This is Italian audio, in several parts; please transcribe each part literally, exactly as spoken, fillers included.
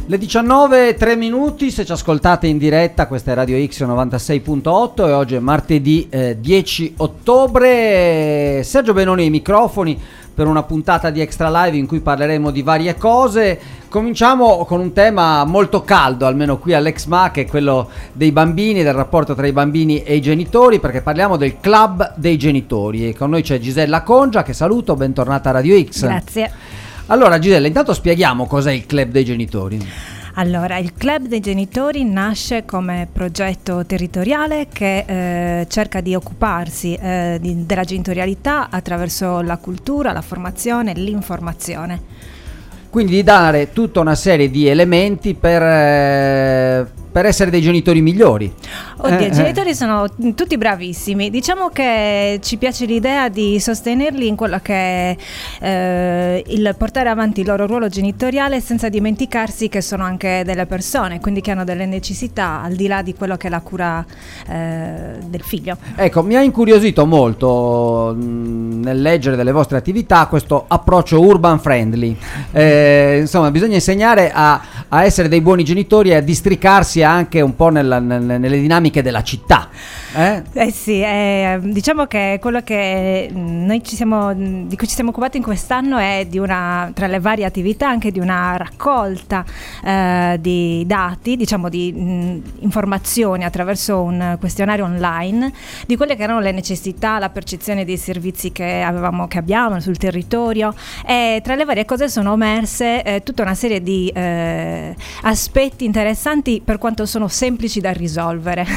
Le diciannove e tre minuti, se ci ascoltate in diretta, questa è Radio X novantasei punto otto e oggi è martedì eh, dieci ottobre. Sergio Benoni ai microfoni per una puntata di Extra Live in cui parleremo di varie cose. Cominciamo con un tema molto caldo, almeno qui all'Ex M A, che è quello dei bambini, del rapporto tra i bambini e i genitori, perché parliamo del Club dei Genitori e con noi c'è Gisella Congia, che saluto, bentornata a Radio X. Grazie. Allora Gisella, intanto spieghiamo cos'è il Club dei Genitori. Allora, il Club dei Genitori nasce come progetto territoriale che eh, cerca di occuparsi eh, di, della genitorialità attraverso la cultura, la formazione e l'informazione. Quindi di dare tutta una serie di elementi per, eh, per essere dei genitori migliori. Oddio, eh, i genitori eh. sono tutti bravissimi. Diciamo che ci piace l'idea di sostenerli in quello che è eh, il portare avanti il loro ruolo genitoriale senza dimenticarsi che sono anche delle persone, quindi che hanno delle necessità al di là di quello che è la cura eh, del figlio. Ecco, mi ha incuriosito molto mh, nel leggere delle vostre attività questo approccio urban friendly. Eh, insomma, bisogna insegnare a, a essere dei buoni genitori e a districarsi anche un po' nella, nelle, nelle dinamiche della città. Eh, eh sì, eh, diciamo che quello che noi ci siamo, di cui ci siamo occupati in quest'anno è di una, tra le varie attività, anche di una raccolta eh, di dati, diciamo di mh, informazioni attraverso un questionario online di quelle che erano le necessità, la percezione dei servizi che avevamo, che abbiamo sul territorio, e tra le varie cose sono emerse eh, tutta una serie di eh, aspetti interessanti per quanto sono semplici da risolvere.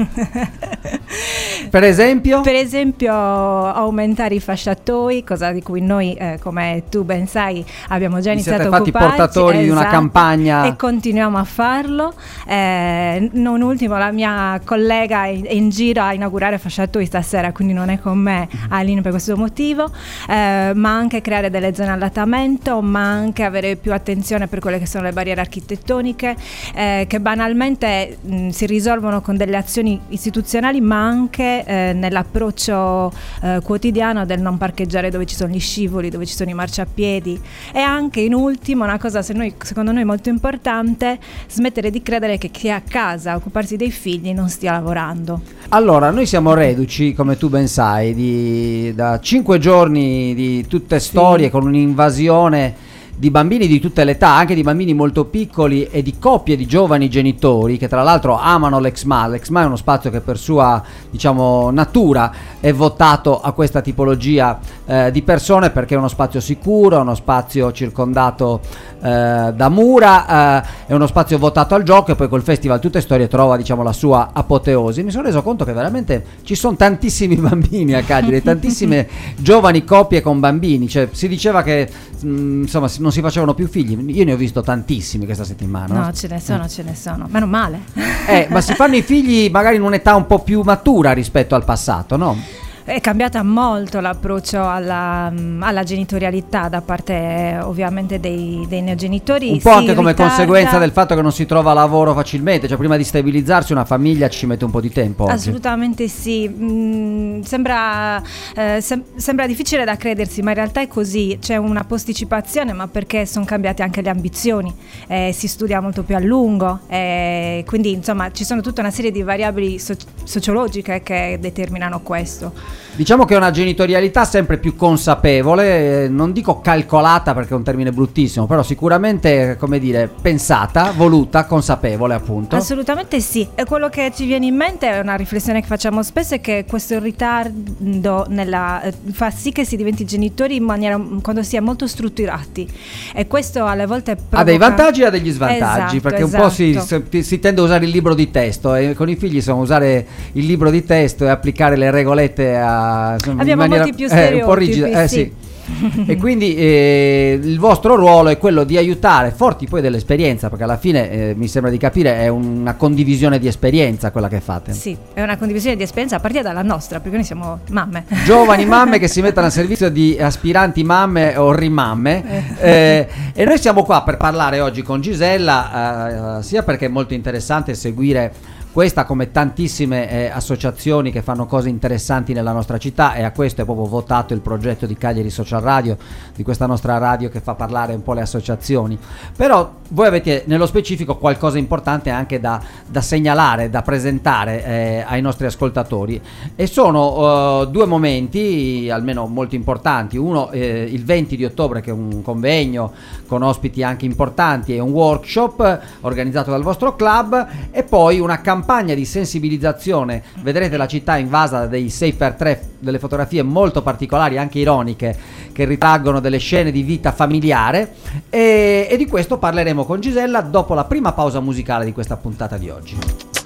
Per esempio? Per esempio aumentare i fasciatoi, cosa di cui noi eh, come tu ben sai abbiamo già iniziato a occuparci. Siete fatti portatori esatto, di una campagna e continuiamo a farlo. Eh, non ultimo la mia collega è in giro a inaugurare fasciatoi stasera, quindi non è con me Aline per questo motivo, eh, ma anche creare delle zone allattamento, ma anche avere più attenzione per quelle che sono le barriere architettoniche eh, che banalmente mh, si risolvono con delle azioni istituzionali, ma anche eh, nell'approccio eh, quotidiano del non parcheggiare dove ci sono gli scivoli, dove ci sono i marciapiedi, e anche in ultimo una cosa se noi, secondo noi molto importante, smettere di credere che chi è a casa a occuparsi dei figli non stia lavorando. Allora, noi siamo reduci, come tu ben sai, di, da cinque giorni di tutte storie, sì, con un'invasione di bambini di tutte le età, anche di bambini molto piccoli e di coppie di giovani genitori che tra l'altro amano l'Ex M A. L'Ex M A è uno spazio che per sua, diciamo, natura è votato a questa tipologia eh, di persone, perché è uno spazio sicuro, è uno spazio circondato eh, da mura, eh, è uno spazio votato al gioco, e poi col festival Tutte Storie trova, diciamo, la sua apoteosi. Mi sono reso conto che veramente ci sono tantissimi bambini a Cagliari, tantissime giovani coppie con bambini, cioè si diceva che mh, insomma non si facevano più figli. Io ne ho visto tantissimi questa settimana. No, ce ne sono, eh. ce ne sono. Meno male. Eh, ma si fanno i figli magari in un'età un po' più matura rispetto al passato, no? È cambiata molto l'approccio alla, alla genitorialità da parte ovviamente dei, dei neogenitori. Un po' si anche come ritarda... conseguenza del fatto che non si trova lavoro facilmente, cioè prima di stabilizzarsi una famiglia ci mette un po' di tempo oggi. Assolutamente sì, mm, sembra, eh, sem- sembra difficile da credersi, ma in realtà è così, c'è una posticipazione, ma perché sono cambiate anche le ambizioni, eh, si studia molto più a lungo, eh, quindi insomma ci sono tutta una serie di variabili so- sociologiche che determinano questo. Diciamo che è una genitorialità sempre più consapevole, eh, non dico calcolata perché è un termine bruttissimo, però sicuramente, come dire, pensata, voluta, consapevole, appunto. Assolutamente sì, e quello che ci viene in mente è una riflessione che facciamo spesso, è che questo ritardo nella, eh, fa sì che si diventi genitori in maniera, quando si è molto strutturati, e questo alle volte provoca... ha dei vantaggi e ha degli svantaggi, esatto, perché esatto. un po' si, si, si tende a usare il libro di testo, e con i figli insomma usare il libro di testo e applicare le regolette a abbiamo in maniera, molti più stereotipi, eh, un po' rigida, eh, sì. sì. E quindi eh, il vostro ruolo è quello di aiutare, forti poi dell'esperienza, perché alla fine eh, mi sembra di capire è una condivisione di esperienza quella che fate. Sì, è una condivisione di esperienza a partire dalla nostra, perché noi siamo mamme, giovani mamme che si mettono al servizio di aspiranti mamme o rimamme, eh, e noi siamo qua per parlare oggi con Gisella, eh, sia perché è molto interessante seguire Questa, come tantissime eh, associazioni che fanno cose interessanti nella nostra città, e a questo è proprio votato il progetto di Cagliari Social Radio, di questa nostra radio che fa parlare un po' le associazioni. Però voi avete nello specifico qualcosa importante anche da, da segnalare, da presentare eh, ai nostri ascoltatori, e sono uh, due momenti almeno molto importanti. Uno eh, il venti di ottobre, che è un convegno con ospiti anche importanti, e un workshop organizzato dal vostro club, e poi una campagna di sensibilizzazione. Vedrete la città invasa da dei sei per tre, delle fotografie molto particolari, anche ironiche, che ritraggono delle scene di vita familiare, e, e di questo parleremo con Gisella dopo la prima pausa musicale di questa puntata di oggi.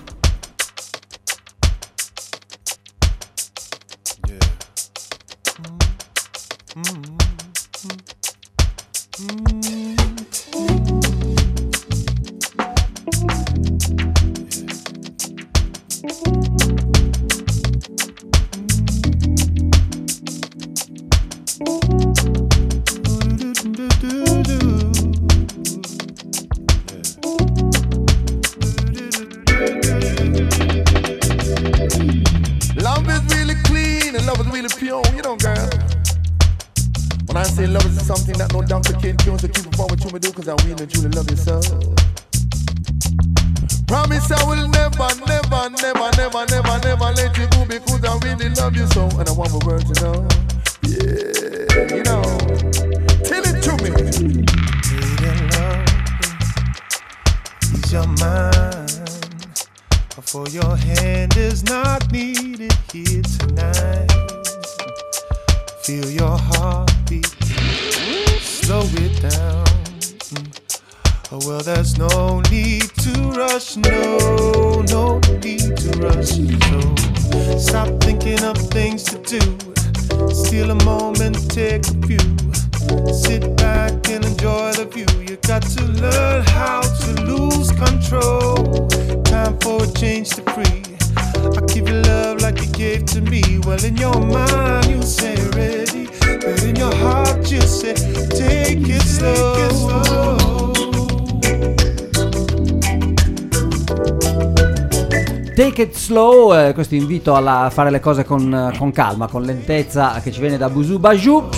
Take it slow, eh, questo invito alla, a fare le cose con, con calma, con lentezza, che ci viene da Busu Baju.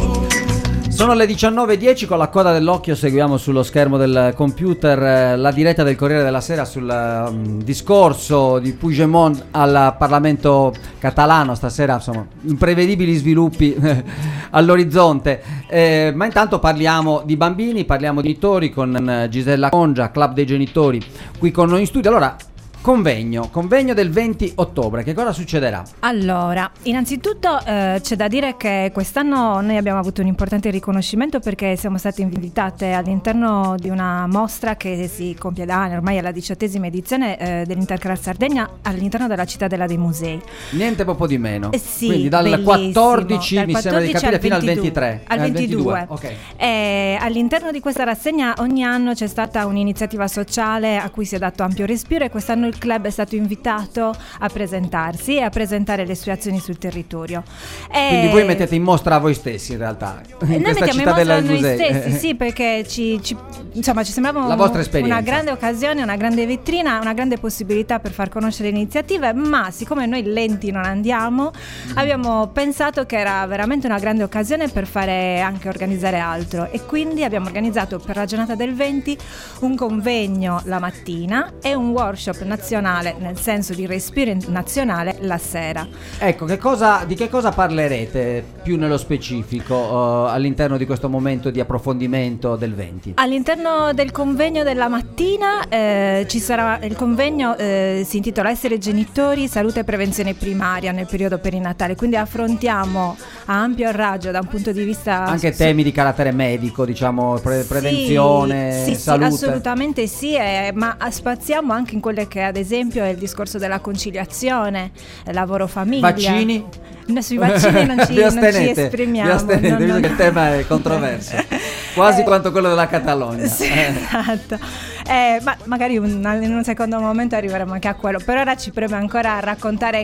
Sono le diciannove e dieci, con la coda dell'occhio seguiamo sullo schermo del computer eh, la diretta del Corriere della Sera sul um, discorso di Puigdemont al Parlamento catalano. Stasera, insomma, imprevedibili sviluppi all'orizzonte, eh, ma intanto parliamo di bambini, parliamo di genitori con uh, Gisella Congia, Club dei Genitori, qui con noi in studio. Allora, Convegno, convegno del venti ottobre, che cosa succederà? Allora, innanzitutto eh, c'è da dire che quest'anno noi abbiamo avuto un importante riconoscimento, perché siamo state invitate all'interno di una mostra che si compie da anni, ormai è la diciottesima edizione eh, dell'Interclass Sardegna, all'interno della Cittadella dei Musei. Niente po' di meno. Eh sì, quindi dal quattordici, dal mi sembra di capire, fino al ventitré. Al ventidue. ventidue. Okay. E all'interno di questa rassegna ogni anno c'è stata un'iniziativa sociale a cui si è dato ampio respiro, e quest'anno il club è stato invitato a presentarsi e a presentare le sue azioni sul territorio. E quindi voi mettete in mostra voi stessi, in realtà, in noi questa mettiamo in cittadella mostra del noi musei. stessi, sì, perché ci, ci, insomma, ci sembrava la vostra esperienza, una grande occasione, una grande vetrina, una grande possibilità per far conoscere le iniziative, ma siccome noi lenti non andiamo, mm. abbiamo pensato che era veramente una grande occasione per fare anche organizzare altro, e quindi abbiamo organizzato per la giornata del venti un convegno la mattina e un workshop nazionale, nel senso di respiro nazionale, la sera. Ecco, che cosa, di che cosa parlerete più nello specifico uh, all'interno di questo momento di approfondimento del venti? All'interno del convegno della mattina eh, ci sarà il convegno, eh, si intitola Essere genitori, salute e prevenzione primaria nel periodo perinatale, quindi affrontiamo a ampio raggio da un punto di vista anche temi di carattere medico, diciamo pre- prevenzione, sì, sì, salute. Sì, assolutamente sì, eh, ma spaziamo anche in quelle che ad esempio è il discorso della conciliazione, lavoro famiglia. Vaccini? No, sui vaccini non ci, non ci esprimiamo. Vi astenete, no, visto no, che no. il tema è controverso, quasi eh, quanto quello della Catalogna. Sì, eh. esatto. Eh, ma magari un, in un secondo momento arriveremo anche a quello. Per ora ci preme ancora a raccontare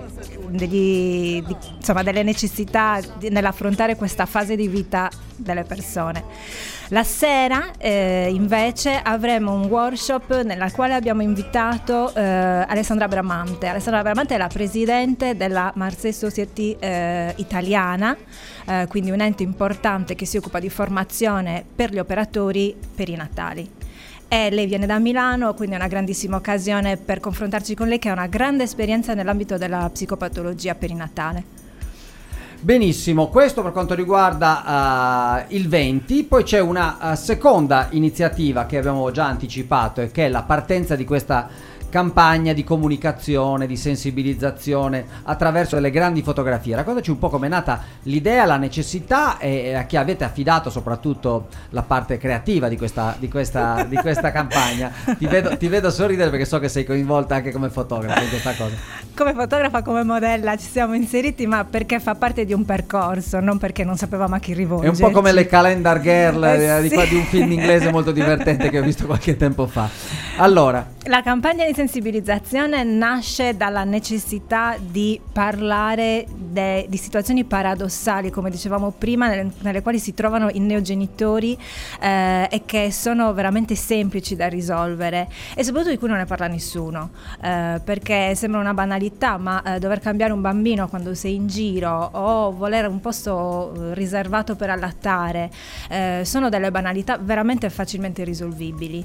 degli, di, insomma, delle necessità di, nell'affrontare questa fase di vita delle persone. La sera eh, invece avremo un workshop nella quale abbiamo invitato eh, Alessandra Bramante. Alessandra Bramante è la presidente della Marseille Society eh, italiana, eh, quindi un ente importante che si occupa di formazione per gli operatori perinatali. E lei viene da Milano, quindi è una grandissima occasione per confrontarci con lei, che ha una grande esperienza nell'ambito della psicopatologia perinatale. Benissimo, questo per quanto riguarda uh, il venti. Poi c'è una uh, seconda iniziativa che abbiamo già anticipato, e che è la partenza di questa campagna di comunicazione, di sensibilizzazione attraverso delle grandi fotografie. Raccontaci un po' com'è nata l'idea, la necessità, e a chi avete affidato soprattutto la parte creativa di questa, di questa, di questa campagna. Ti vedo, ti vedo sorridere perché so che sei coinvolta anche come fotografa in questa cosa. Come fotografa, come modella ci siamo inseriti, ma perché fa parte di un percorso, non perché non sapevamo a chi rivolgerci. È un po' come le Calendar Girl eh, di, sì. di un film inglese molto divertente che ho visto qualche tempo fa. Allora, la campagna di sensibilizzazione nasce dalla necessità di parlare de, di situazioni paradossali, come dicevamo prima, nelle, nelle quali si trovano i neogenitori eh, e che sono veramente semplici da risolvere, e soprattutto di cui non ne parla nessuno, eh, perché sembra una banalità, ma eh, dover cambiare un bambino quando sei in giro o volere un posto riservato per allattare eh, sono delle banalità veramente facilmente risolvibili,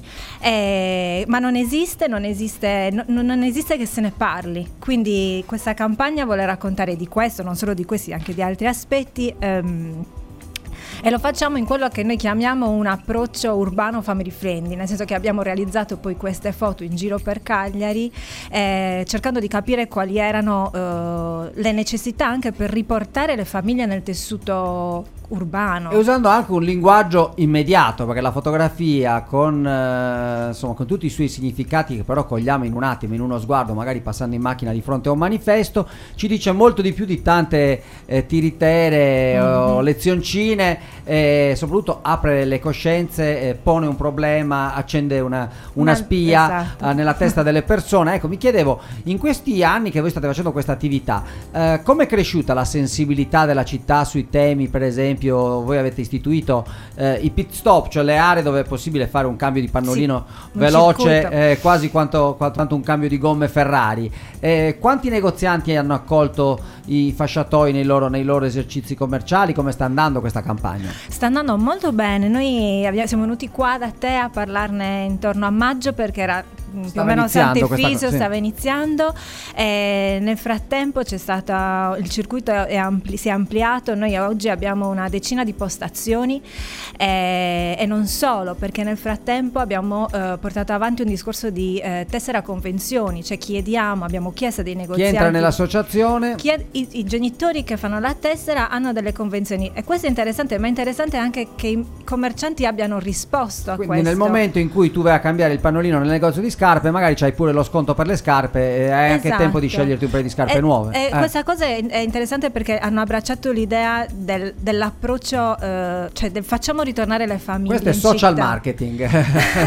eh, ma non esiste, non esiste, no, non esiste che se ne parli. Quindi questa campagna vuole raccontare di questo, non solo di questi, anche di altri aspetti. Ehm, E lo facciamo in quello che noi chiamiamo un approccio urbano family friendly, nel senso che abbiamo realizzato poi queste foto in giro per Cagliari, eh, cercando di capire quali erano eh, le necessità anche per riportare le famiglie nel tessuto urbano. E usando anche un linguaggio immediato, perché la fotografia con, eh, insomma, con tutti i suoi significati, che però cogliamo in un attimo, in uno sguardo, magari passando in macchina di fronte a un manifesto, ci dice molto di più di tante eh, tiritere mm-hmm. o lezioncine. E soprattutto apre le coscienze, eh, pone un problema, accende una, una, una spia esatto. eh, nella testa delle persone. Ecco, mi chiedevo, in questi anni che voi state facendo questa attività, eh, come è cresciuta la sensibilità della città sui temi? Per esempio, voi avete istituito eh, i pit stop, cioè le aree dove è possibile fare un cambio di pannolino sì, veloce, eh, quasi quanto, quanto un cambio di gomme Ferrari. Eh, quanti negozianti hanno accolto i fasciatoi nei loro, nei loro esercizi commerciali? Come sta andando questa campagna? Sta andando molto bene. Noi abbiamo, siamo venuti qua da te a parlarne intorno a maggio, perché era più o meno Sant'Efisio, sì. stava iniziando, e nel frattempo c'è stato il circuito è ampli, si è ampliato. Noi oggi abbiamo una decina di postazioni, e, e non solo, perché nel frattempo abbiamo eh, portato avanti un discorso di eh, tessera convenzioni, cioè chiediamo, abbiamo chiesto dei negozianti. Chi entra nell'associazione? Chi è, i, i genitori che fanno la tessera hanno delle convenzioni, e questo è interessante, ma è interessante anche che i commercianti abbiano risposto a Quindi questo. Nel momento in cui tu vai a cambiare il pannolino nel negozio di scarpe, magari c'hai pure lo sconto per le scarpe e hai esatto. anche tempo di sceglierti un paio di scarpe e, nuove. E eh. questa cosa è, è interessante perché hanno abbracciato l'idea del, dell'approccio, eh, cioè del facciamo ritornare le famiglie. Questo è in social città. marketing.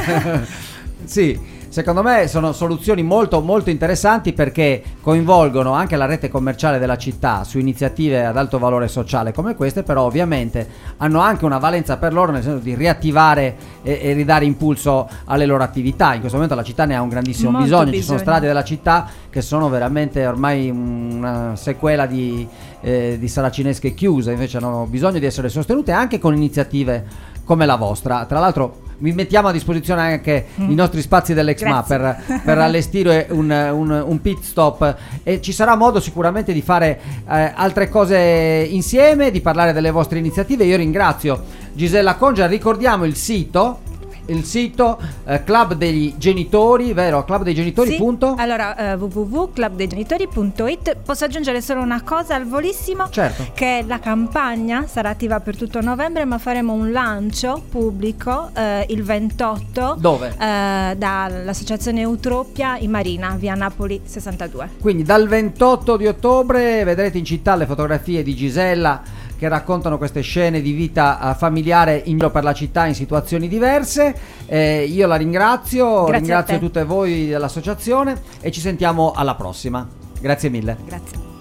Sì. Secondo me sono soluzioni molto molto interessanti, perché coinvolgono anche la rete commerciale della città su iniziative ad alto valore sociale come queste, però ovviamente hanno anche una valenza per loro, nel senso di riattivare e, e ridare impulso alle loro attività. In questo momento la città ne ha un grandissimo Molto bisogno. bisogno. Ci sono strade della città che sono veramente ormai una sequela di, eh, di saracinesche chiuse, invece hanno bisogno di essere sostenute anche con iniziative come la vostra. Tra l'altro vi mettiamo a disposizione anche mm. i nostri spazi dell'Exma per, per allestire un, un, un pit stop, e ci sarà modo sicuramente di fare eh, altre cose insieme, di parlare delle vostre iniziative. Io ringrazio Gisella Congia. Ricordiamo il sito il sito eh, Club degli Genitori, vero? Club dei Genitori. Sì. Punto. Allora eh, w w w punto club dei genitori punto it. Posso aggiungere solo una cosa al volissimo? Certo. Che la campagna sarà attiva per tutto novembre, ma faremo un lancio pubblico eh, il ventotto. Dove? Eh, dall'associazione Eutropia in Marina, via Napoli sessantadue. Quindi dal ventotto di ottobre vedrete in città le fotografie di Gisella che raccontano queste scene di vita uh, familiare in giro per la città in situazioni diverse. Eh, io la ringrazio, Grazie ringrazio tutte voi dell'associazione e ci sentiamo alla prossima. Grazie mille. Grazie.